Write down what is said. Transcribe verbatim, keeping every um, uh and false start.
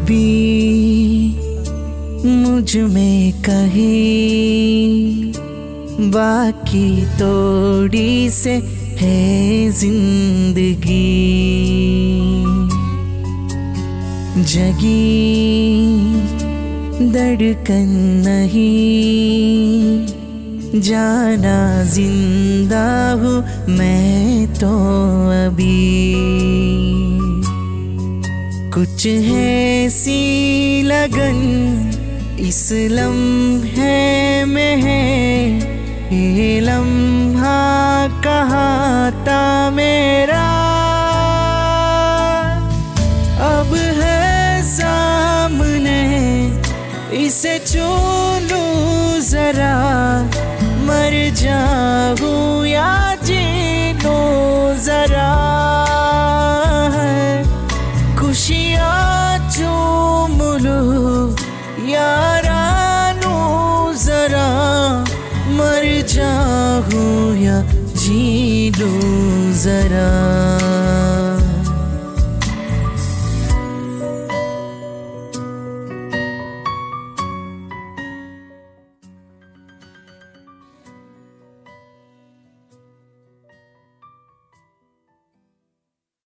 अभी मुझ में कहीं बाकी थोड़ी से है जिंदगी। जगी धड़कन नहीं, जाना जिंदा हूँ मैं तो अभी। कुछ है सी लगन इस लम्हे में है, ये लम्हा कहाँ था मेरा। अब है सामने इसे छू लूं जरा, मर जाऊं या जी लूं जरा। खुशियाँ चूम लूं यारानू जरा, मर जाऊं या जी लूं जरा।